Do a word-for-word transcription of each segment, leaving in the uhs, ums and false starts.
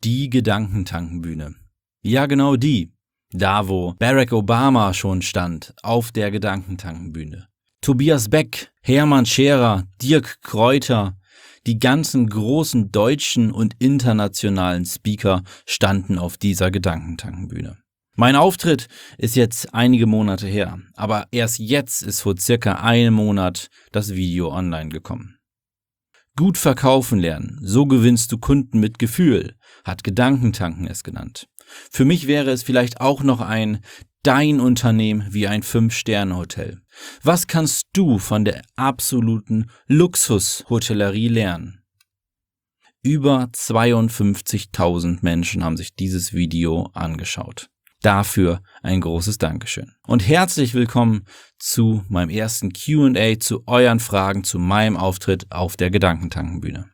Die Gedankentankenbühne. Ja, genau die. Da, wo Barack Obama schon stand, auf der Gedankentankenbühne. Tobias Beck, Hermann Scherer, Dirk Kräuter, die ganzen großen deutschen und internationalen Speaker standen auf dieser Gedankentankenbühne. Mein Auftritt ist jetzt einige Monate her, aber erst jetzt ist vor circa einem Monat das Video online gekommen. Gut verkaufen lernen, so gewinnst du Kunden mit Gefühl, hat Gedankentanken es genannt. Für mich wäre es vielleicht auch noch ein Dein Unternehmen wie ein Fünf-Sterne-Hotel. Was kannst du von der absoluten Luxushotellerie lernen? Über zweiundfünfzigtausend Menschen haben sich dieses Video angeschaut. Dafür ein großes Dankeschön. Und herzlich willkommen zu meinem ersten Q und A, zu euren Fragen, zu meinem Auftritt auf der Gedankentankenbühne.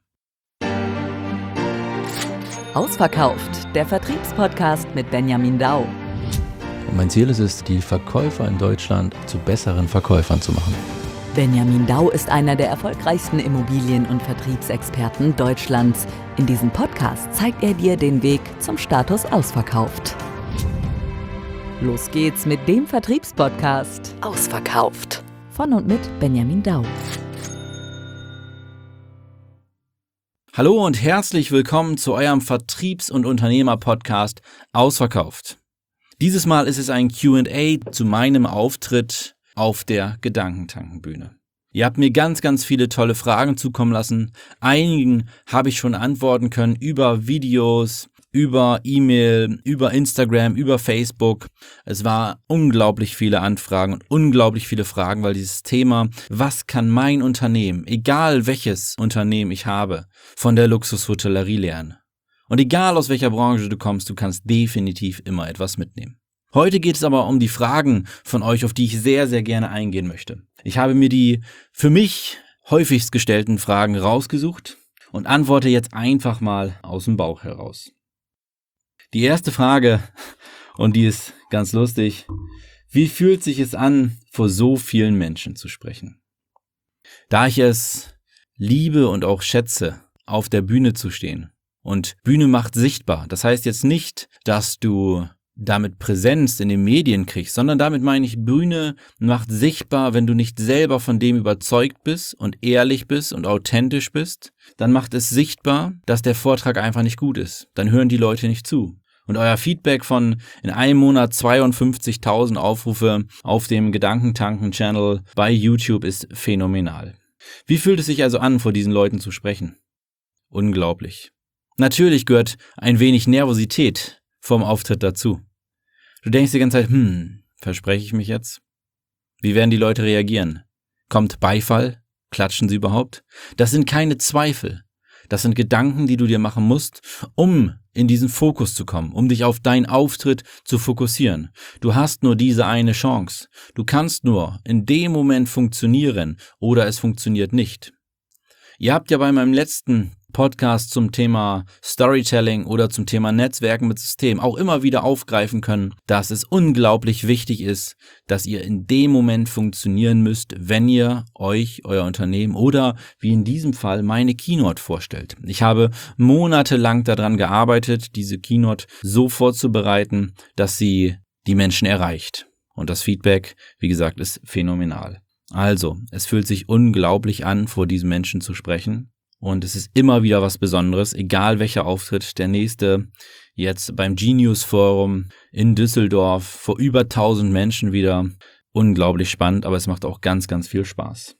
Ausverkauft, der Vertriebspodcast mit Benjamin Dau. Und mein Ziel ist es, die Verkäufer in Deutschland zu besseren Verkäufern zu machen. Benjamin Dau ist einer der erfolgreichsten Immobilien- und Vertriebsexperten Deutschlands. In diesem Podcast zeigt er dir den Weg zum Status ausverkauft. Los geht's mit dem Vertriebspodcast Ausverkauft. Von und mit Benjamin Dau. Hallo und herzlich willkommen zu eurem Vertriebs- und Unternehmer-Podcast Ausverkauft. Dieses Mal ist es ein Q und A zu meinem Auftritt auf der Gedankentankenbühne. Ihr habt mir ganz, ganz viele tolle Fragen zukommen lassen. Einigen habe ich schon antworten können über Videos, über E-Mail, über Instagram, über Facebook. Es war unglaublich viele Anfragen und unglaublich viele Fragen, weil dieses Thema, was kann mein Unternehmen, egal welches Unternehmen ich habe, von der Luxushotellerie lernen? Und egal aus welcher Branche du kommst, du kannst definitiv immer etwas mitnehmen. Heute geht es aber um die Fragen von euch, auf die ich sehr, sehr gerne eingehen möchte. Ich habe mir die für mich häufigst gestellten Fragen rausgesucht und antworte jetzt einfach mal aus dem Bauch heraus. Die erste Frage, und die ist ganz lustig: Wie fühlt sich es an, vor so vielen Menschen zu sprechen? Da ich es liebe und auch schätze, auf der Bühne zu stehen, und Bühne macht sichtbar, das heißt jetzt nicht, dass du damit Präsenz in den Medien kriegst, sondern damit meine ich, Bühne macht sichtbar, wenn du nicht selber von dem überzeugt bist und ehrlich bist und authentisch bist, dann macht es sichtbar, dass der Vortrag einfach nicht gut ist. Dann hören die Leute nicht zu. Und euer Feedback von in einem Monat zweiundfünfzigtausend Aufrufe auf dem Gedankentanken-Channel bei YouTube ist phänomenal. Wie fühlt es sich also an, vor diesen Leuten zu sprechen? Unglaublich. Natürlich gehört ein wenig Nervosität vom Auftritt dazu. Du denkst die ganze Zeit, hm, verspreche ich mich jetzt? Wie werden die Leute reagieren? Kommt Beifall? Klatschen sie überhaupt? Das sind keine Zweifel. Das sind Gedanken, die du dir machen musst, um in diesen Fokus zu kommen, um dich auf deinen Auftritt zu fokussieren. Du hast nur diese eine Chance. Du kannst nur in dem Moment funktionieren oder es funktioniert nicht. Ihr habt ja bei meinem letzten Podcast zum Thema Storytelling oder zum Thema Netzwerken mit System auch immer wieder aufgreifen können, dass es unglaublich wichtig ist, dass ihr in dem Moment funktionieren müsst, wenn ihr euch, euer Unternehmen oder wie in diesem Fall meine Keynote vorstellt. Ich habe monatelang daran gearbeitet, diese Keynote so vorzubereiten, dass sie die Menschen erreicht. Und das Feedback, wie gesagt, ist phänomenal. Also, es fühlt sich unglaublich an, vor diesen Menschen zu sprechen. Und es ist immer wieder was Besonderes, egal welcher Auftritt. Der nächste jetzt beim Genius Forum in Düsseldorf vor über tausend Menschen wieder. Unglaublich spannend, aber es macht auch ganz, ganz viel Spaß.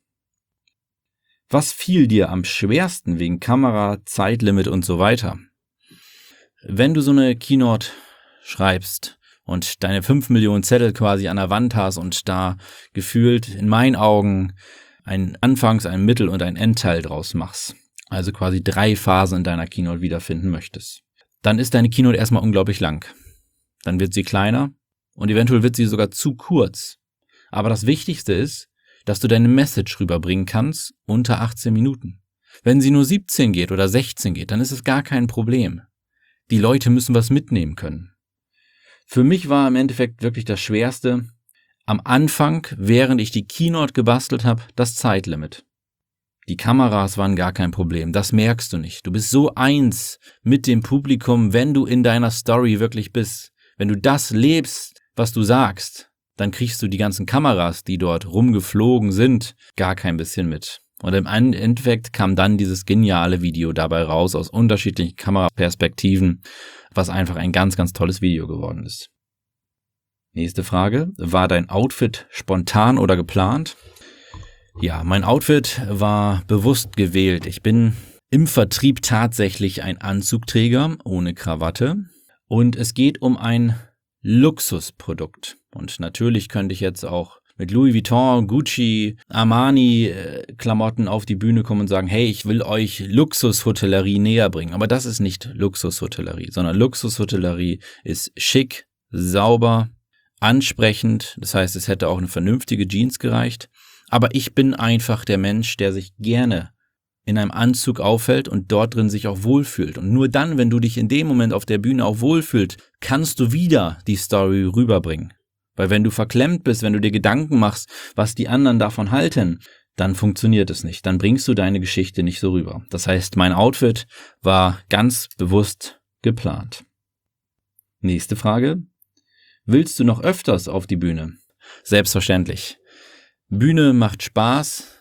Was fiel dir am schwersten wegen Kamera, Zeitlimit und so weiter? Wenn du so eine Keynote schreibst und deine fünf Millionen Zettel quasi an der Wand hast und da gefühlt in meinen Augen ein Anfangs-, ein Mittel- und ein Endteil draus machst, also quasi drei Phasen in deiner Keynote wiederfinden möchtest, dann ist deine Keynote erstmal unglaublich lang. Dann wird sie kleiner und eventuell wird sie sogar zu kurz. Aber das Wichtigste ist, dass du deine Message rüberbringen kannst unter achtzehn Minuten. Wenn sie nur siebzehn geht oder sechzehn geht, dann ist es gar kein Problem. Die Leute müssen was mitnehmen können. Für mich war im Endeffekt wirklich das Schwerste, am Anfang, während ich die Keynote gebastelt habe, das Zeitlimit. Die Kameras waren gar kein Problem, das merkst du nicht. Du bist so eins mit dem Publikum, wenn du in deiner Story wirklich bist. Wenn du das lebst, was du sagst, dann kriegst du die ganzen Kameras, die dort rumgeflogen sind, gar kein bisschen mit. Und im Endeffekt kam dann dieses geniale Video dabei raus, aus unterschiedlichen Kameraperspektiven, was einfach ein ganz, ganz tolles Video geworden ist. Nächste Frage. War dein Outfit spontan oder geplant? Ja, mein Outfit war bewusst gewählt. Ich bin im Vertrieb tatsächlich ein Anzugträger ohne Krawatte. Und es geht um ein Luxusprodukt. Und natürlich könnte ich jetzt auch mit Louis Vuitton, Gucci, Armani äh, Klamotten auf die Bühne kommen und sagen, hey, ich will euch Luxushotellerie näher bringen. Aber das ist nicht Luxushotellerie, sondern Luxushotellerie ist schick, sauber, ansprechend. Das heißt, es hätte auch eine vernünftige Jeans gereicht. Aber ich bin einfach der Mensch, der sich gerne in einem Anzug aufhält und dort drin sich auch wohlfühlt. Und nur dann, wenn du dich in dem Moment auf der Bühne auch wohlfühlst, kannst du wieder die Story rüberbringen. Weil wenn du verklemmt bist, wenn du dir Gedanken machst, was die anderen davon halten, dann funktioniert es nicht. Dann bringst du deine Geschichte nicht so rüber. Das heißt, mein Outfit war ganz bewusst geplant. Nächste Frage. Willst du noch öfters auf die Bühne? Selbstverständlich. Bühne macht Spaß.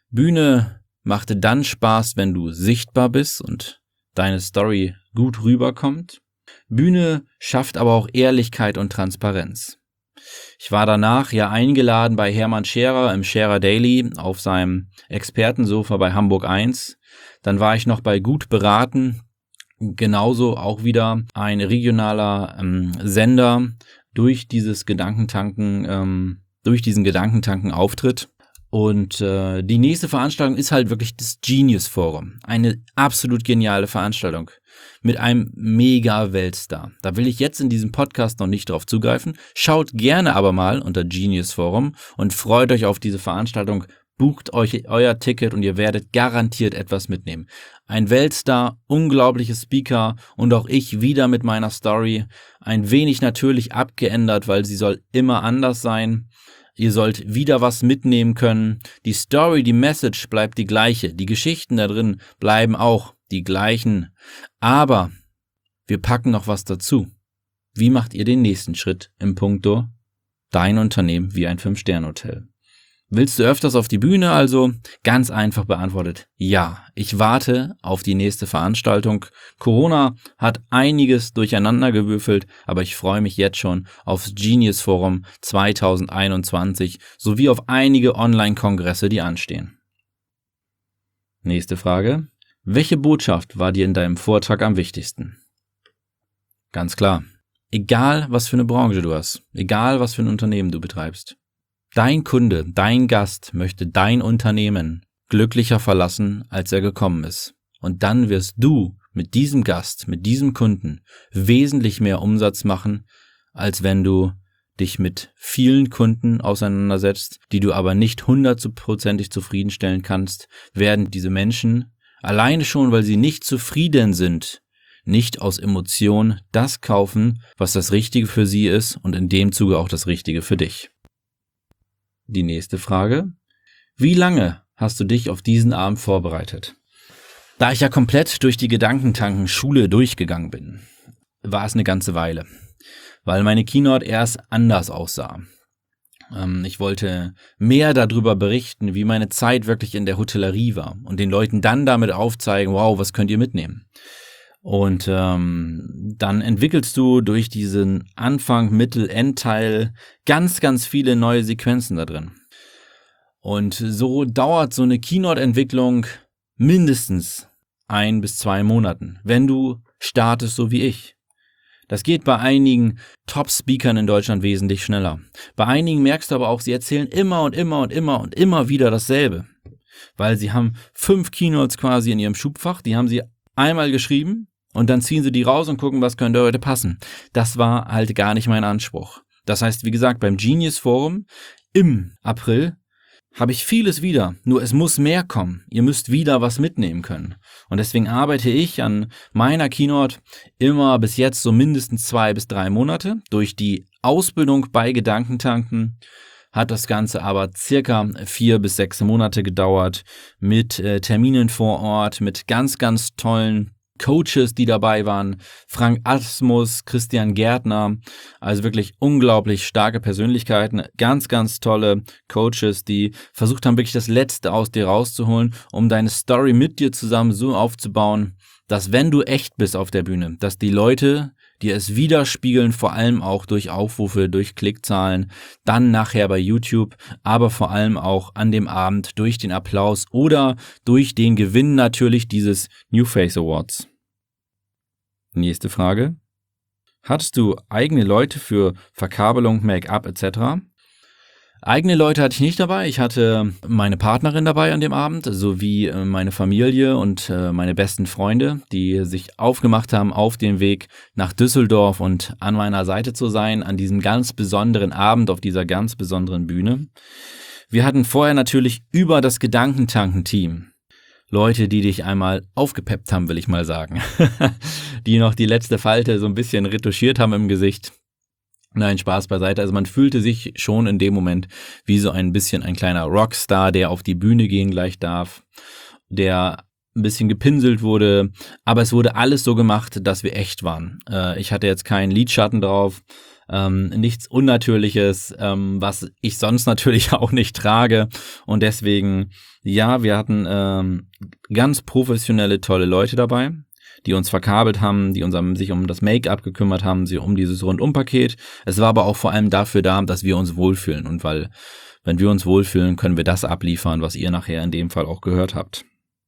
Bühne machte dann Spaß, wenn du sichtbar bist und deine Story gut rüberkommt. Bühne schafft aber auch Ehrlichkeit und Transparenz. Ich war danach ja eingeladen bei Hermann Scherer im Scherer Daily auf seinem Expertensofa bei Hamburg eins. Dann war ich noch bei Gut beraten, genauso auch wieder ein regionaler ähm, Sender durch dieses Gedankentanken, ähm, durch diesen Gedankentanken-Auftritt. Und äh, die nächste Veranstaltung ist halt wirklich das Genius Forum. Eine absolut geniale Veranstaltung mit einem Mega-Weltstar. Da will ich jetzt in diesem Podcast noch nicht drauf zugreifen. Schaut gerne aber mal unter Genius Forum und freut euch auf diese Veranstaltung. Bucht euch euer Ticket und ihr werdet garantiert etwas mitnehmen. Ein Weltstar, unglaubliche Speaker und auch ich wieder mit meiner Story. Ein wenig natürlich abgeändert, weil sie soll immer anders sein. Ihr sollt wieder was mitnehmen können. Die Story, die Message bleibt die gleiche. Die Geschichten da drin bleiben auch die gleichen. Aber wir packen noch was dazu. Wie macht ihr den nächsten Schritt im Punkto dein Unternehmen wie ein Fünf-Sterne-Hotel? Willst du öfters auf die Bühne? Also ganz einfach beantwortet, ja. Ich warte auf die nächste Veranstaltung. Corona hat einiges durcheinander gewürfelt, aber ich freue mich jetzt schon aufs Genius Forum zwanzig einundzwanzig sowie auf einige Online-Kongresse, die anstehen. Nächste Frage. Welche Botschaft war dir in deinem Vortrag am wichtigsten? Ganz klar. Egal, was für eine Branche du hast, egal, was für ein Unternehmen du betreibst. Dein Kunde, dein Gast möchte dein Unternehmen glücklicher verlassen, als er gekommen ist. Und dann wirst du mit diesem Gast, mit diesem Kunden wesentlich mehr Umsatz machen, als wenn du dich mit vielen Kunden auseinandersetzt, die du aber nicht hundertprozentig zufriedenstellen kannst, werden diese Menschen, alleine schon, weil sie nicht zufrieden sind, nicht aus Emotion das kaufen, was das Richtige für sie ist und in dem Zuge auch das Richtige für dich. Die nächste Frage. Wie lange hast du dich auf diesen Abend vorbereitet? Da ich ja komplett durch die Gedankentanken-Schule durchgegangen bin, war es eine ganze Weile, weil meine Keynote erst anders aussah. Ähm, ich wollte mehr darüber berichten, wie meine Zeit wirklich in der Hotellerie war und den Leuten dann damit aufzeigen, wow, was könnt ihr mitnehmen? Und ähm, dann entwickelst du durch diesen Anfang, Mittel, Endteil ganz, ganz viele neue Sequenzen da drin. Und so dauert so eine Keynote-Entwicklung mindestens ein bis zwei Monaten, wenn du startest so wie ich. Das geht bei einigen Top-Speakern in Deutschland wesentlich schneller. Bei einigen merkst du aber auch, sie erzählen immer und immer und immer und immer wieder dasselbe. Weil sie haben fünf Keynotes quasi in ihrem Schubfach, die haben sie einmal geschrieben und dann ziehen sie die raus und gucken, was könnte heute passen. Das war halt gar nicht mein Anspruch. Das heißt, wie gesagt, beim Genius Forum im April habe ich vieles wieder, nur es muss mehr kommen. Ihr müsst wieder was mitnehmen können. Und deswegen arbeite ich an meiner Keynote immer bis jetzt so mindestens zwei bis drei Monate durch die Ausbildung bei Gedankentanken, hat das Ganze aber circa vier bis sechs Monate gedauert mit äh, Terminen vor Ort, mit ganz, ganz tollen Coaches, die dabei waren, Frank Asmus, Christian Gärtner, also wirklich unglaublich starke Persönlichkeiten, ganz, ganz tolle Coaches, die versucht haben, wirklich das Letzte aus dir rauszuholen, um deine Story mit dir zusammen so aufzubauen, dass wenn du echt bist auf der Bühne, dass die Leute dir es widerspiegeln, vor allem auch durch Aufrufe, durch Klickzahlen, dann nachher bei YouTube, aber vor allem auch an dem Abend durch den Applaus oder durch den Gewinn natürlich dieses New Face Awards. Nächste Frage. Hattest du eigene Leute für Verkabelung, Make-up et cetera? Eigene Leute hatte ich nicht dabei. Ich hatte meine Partnerin dabei an dem Abend, sowie meine Familie und meine besten Freunde, die sich aufgemacht haben auf den Weg nach Düsseldorf und an meiner Seite zu sein, an diesem ganz besonderen Abend auf dieser ganz besonderen Bühne. Wir hatten vorher natürlich über das Gedankentanken-Team Leute, die dich einmal aufgepeppt haben, will ich mal sagen, die noch die letzte Falte so ein bisschen retuschiert haben im Gesicht. Nein, Spaß beiseite. Also man fühlte sich schon in dem Moment wie so ein bisschen ein kleiner Rockstar, der auf die Bühne gehen gleich darf, der ein bisschen gepinselt wurde, aber es wurde alles so gemacht, dass wir echt waren. Äh, ich hatte jetzt keinen Lidschatten drauf, ähm, nichts Unnatürliches, ähm, was ich sonst natürlich auch nicht trage und deswegen, ja, wir hatten ähm, ganz professionelle, tolle Leute dabei, die uns verkabelt haben, die uns sich um das Make-up gekümmert haben, sie um dieses Rundumpaket. Es war aber auch vor allem dafür da, dass wir uns wohlfühlen und weil, wenn wir uns wohlfühlen, können wir das abliefern, was ihr nachher in dem Fall auch gehört habt.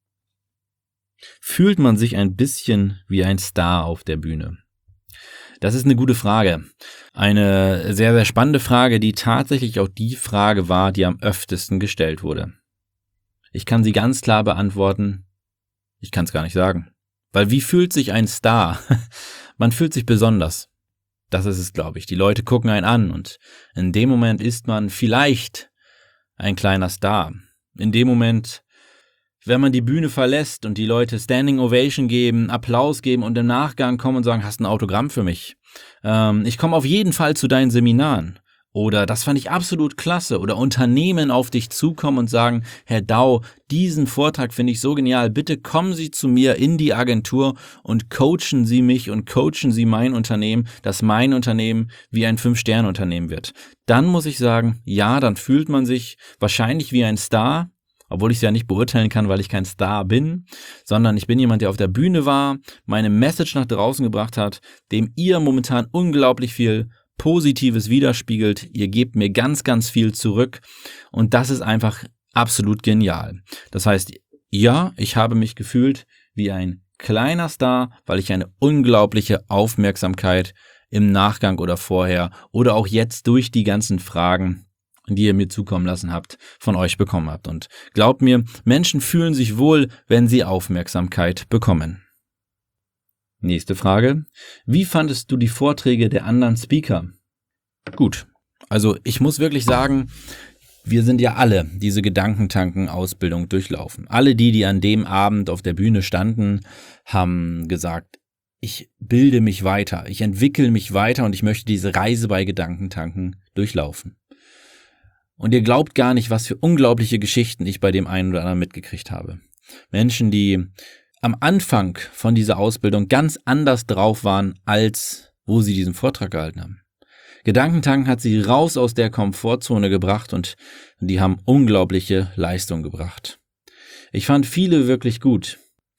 Fühlt man sich ein bisschen wie ein Star auf der Bühne? Das ist eine gute Frage. Eine sehr, sehr spannende Frage, die tatsächlich auch die Frage war, die am öftesten gestellt wurde. Ich kann sie ganz klar beantworten. Ich kann es gar nicht sagen. Weil wie fühlt sich ein Star? Man fühlt sich besonders. Das ist es, glaube ich. Die Leute gucken einen an und in dem Moment ist man vielleicht ein kleiner Star. In dem Moment, wenn man die Bühne verlässt und die Leute Standing Ovation geben, Applaus geben und im Nachgang kommen und sagen, hast du ein Autogramm für mich? Ähm, ich komme auf jeden Fall zu deinen Seminaren. Oder das fand ich absolut klasse. Oder Unternehmen auf dich zukommen und sagen, Herr Dau, diesen Vortrag finde ich so genial. Bitte kommen Sie zu mir in die Agentur und coachen Sie mich und coachen Sie mein Unternehmen, dass mein Unternehmen wie ein Fünf-Sterne-Unternehmen wird. Dann muss ich sagen, ja, dann fühlt man sich wahrscheinlich wie ein Star, obwohl ich es ja nicht beurteilen kann, weil ich kein Star bin, sondern ich bin jemand, der auf der Bühne war, meine Message nach draußen gebracht hat, dem ihr momentan unglaublich viel Positives widerspiegelt. Ihr gebt mir ganz, ganz viel zurück und das ist einfach absolut genial. Das heißt, ja, ich habe mich gefühlt wie ein kleiner Star, weil ich eine unglaubliche Aufmerksamkeit im Nachgang oder vorher oder auch jetzt durch die ganzen Fragen, die ihr mir zukommen lassen habt, von euch bekommen habt. Und glaubt mir, Menschen fühlen sich wohl, wenn sie Aufmerksamkeit bekommen. Nächste Frage. Wie fandest du die Vorträge der anderen Speaker? Gut, also ich muss wirklich sagen, wir sind ja alle diese Gedankentanken-Ausbildung durchlaufen. Alle die, die an dem Abend auf der Bühne standen, haben gesagt, ich bilde mich weiter, ich entwickle mich weiter und ich möchte diese Reise bei Gedankentanken durchlaufen. Und ihr glaubt gar nicht, was für unglaubliche Geschichten ich bei dem einen oder anderen mitgekriegt habe. Menschen, die am Anfang von dieser Ausbildung ganz anders drauf waren, als wo sie diesen Vortrag gehalten haben. Gedankentanken hat sie raus aus der Komfortzone gebracht und die haben unglaubliche Leistung gebracht. Ich fand viele wirklich gut.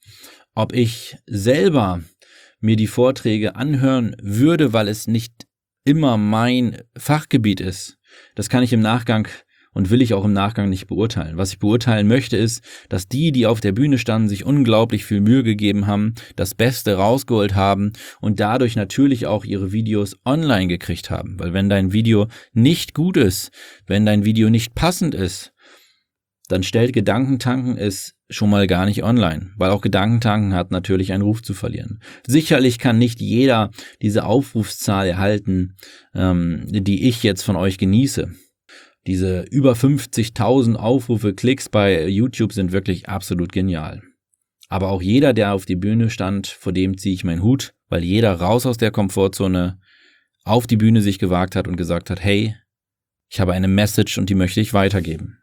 Ob ich selber mir die Vorträge anhören würde, weil es nicht immer mein Fachgebiet ist, das kann ich im Nachgang und will ich auch im Nachgang nicht beurteilen. Was ich beurteilen möchte ist, dass die, die auf der Bühne standen, sich unglaublich viel Mühe gegeben haben, das Beste rausgeholt haben und dadurch natürlich auch ihre Videos online gekriegt haben. Weil wenn dein Video nicht gut ist, wenn dein Video nicht passend ist, dann stellt Gedankentanken es schon mal gar nicht online, weil auch Gedankentanken hat natürlich einen Ruf zu verlieren. Sicherlich kann nicht jeder diese Aufrufszahl erhalten, ähm, die ich jetzt von euch genieße. Diese über fünfzigtausend Aufrufe, Klicks bei YouTube sind wirklich absolut genial. Aber auch jeder, der auf die Bühne stand, vor dem ziehe ich meinen Hut, weil jeder raus aus der Komfortzone auf die Bühne sich gewagt hat und gesagt hat, hey, Ich habe eine Message und die möchte ich weitergeben.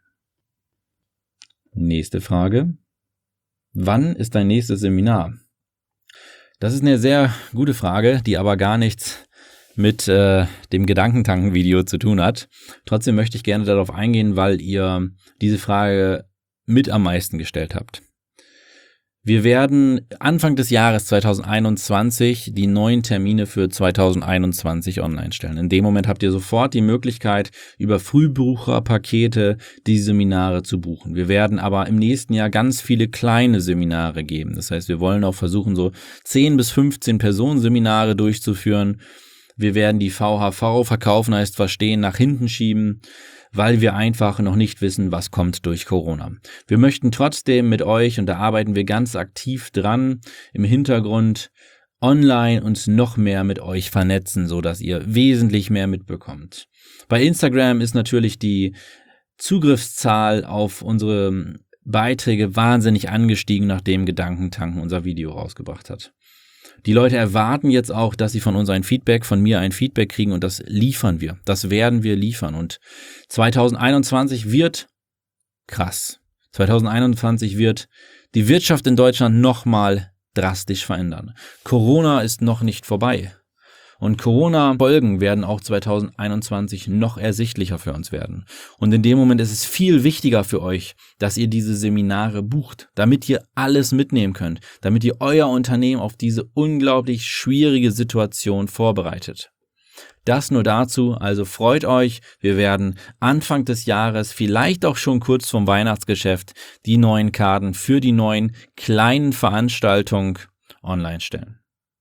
Nächste Frage. Wann ist dein nächstes Seminar? Das ist eine sehr gute Frage, die aber gar nichts mit äh, dem Gedankentanken-Video zu tun hat. Trotzdem möchte ich gerne darauf eingehen, weil ihr diese Frage mit am meisten gestellt habt. Wir werden Anfang des Jahres zwanzig einundzwanzig die neuen Termine für zwanzig einundzwanzig online stellen. In dem Moment habt ihr sofort die Möglichkeit, über Frühbucherpakete die Seminare zu buchen. Wir werden aber im nächsten Jahr ganz viele kleine Seminare geben. Das heißt, wir wollen auch versuchen, so zehn bis fünfzehn Personenseminare durchzuführen. Wir werden die V H V, verkaufen heißt verstehen, nach hinten schieben, weil wir einfach noch nicht wissen, was kommt durch Corona. Wir möchten trotzdem mit euch, und da arbeiten wir ganz aktiv dran, im Hintergrund online uns noch mehr mit euch vernetzen, so dass ihr wesentlich mehr mitbekommt. Bei Instagram ist natürlich die Zugriffszahl auf unsere Beiträge wahnsinnig angestiegen, nachdem Gedankentanken unser Video rausgebracht hat. Die Leute erwarten jetzt auch, dass sie von uns ein Feedback, von mir ein Feedback kriegen, und das liefern wir. Das werden wir liefern. Und zwanzig einundzwanzig wird krass. zwanzig einundzwanzig wird die Wirtschaft in Deutschland nochmal drastisch verändern. Corona ist noch nicht vorbei. Und Corona-Folgen werden auch zwanzig einundzwanzig noch ersichtlicher für uns werden. Und in dem Moment ist es viel wichtiger für euch, dass ihr diese Seminare bucht, damit ihr alles mitnehmen könnt, damit ihr euer Unternehmen auf diese unglaublich schwierige Situation vorbereitet. Das nur dazu, also freut euch, wir werden Anfang des Jahres, vielleicht auch schon kurz vorm Weihnachtsgeschäft, die neuen Karten für die neuen kleinen Veranstaltungen online stellen.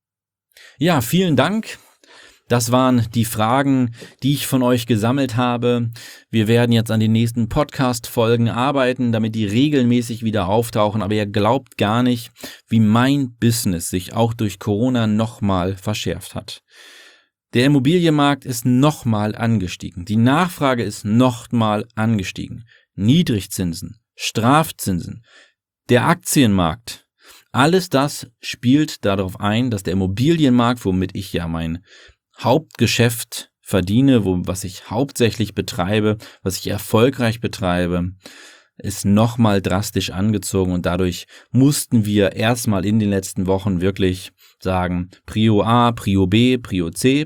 Ja, vielen Dank. Das waren die Fragen, die ich von euch gesammelt habe. Wir werden jetzt an den nächsten Podcast-Folgen arbeiten, damit die regelmäßig wieder auftauchen. Aber ihr glaubt gar nicht, wie mein Business sich auch durch Corona nochmal verschärft hat. Der Immobilienmarkt ist nochmal angestiegen. Die Nachfrage ist nochmal angestiegen. Niedrigzinsen, Strafzinsen, der Aktienmarkt. Alles das spielt darauf ein, dass der Immobilienmarkt, womit ich ja mein Hauptgeschäft verdiene, wo, was ich hauptsächlich betreibe, was ich erfolgreich betreibe, ist nochmal drastisch angezogen, und dadurch mussten wir erstmal in den letzten Wochen wirklich sagen, Prio A, Prio B, Prio C,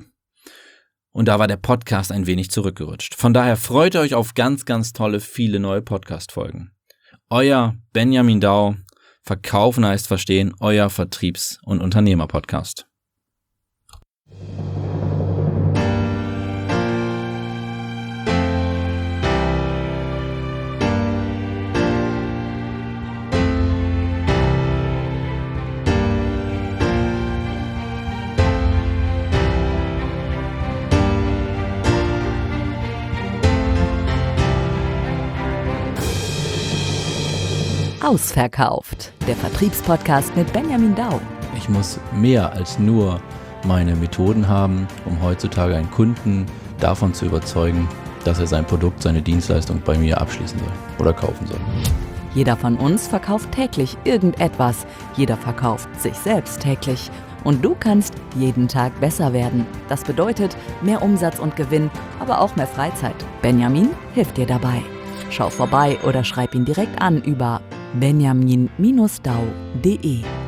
und da war der Podcast ein wenig zurückgerutscht. Von daher freut euch auf ganz, ganz tolle, viele neue Podcast-Folgen. Euer Benjamin Dau, Verkaufen heißt verstehen, euer Vertriebs- und Unternehmer-Podcast. Ausverkauft, der Vertriebspodcast mit Benjamin Dau. Ich muss mehr als nur meine Methoden haben, um heutzutage einen Kunden davon zu überzeugen, dass er sein Produkt, seine Dienstleistung bei mir abschließen soll oder kaufen soll. Jeder von uns verkauft täglich irgendetwas. Jeder verkauft sich selbst täglich. Und du kannst jeden Tag besser werden. Das bedeutet mehr Umsatz und Gewinn, aber auch mehr Freizeit. Benjamin hilft dir dabei. Schau vorbei oder schreib ihn direkt an über benjamin Bindestrich dau punkt de.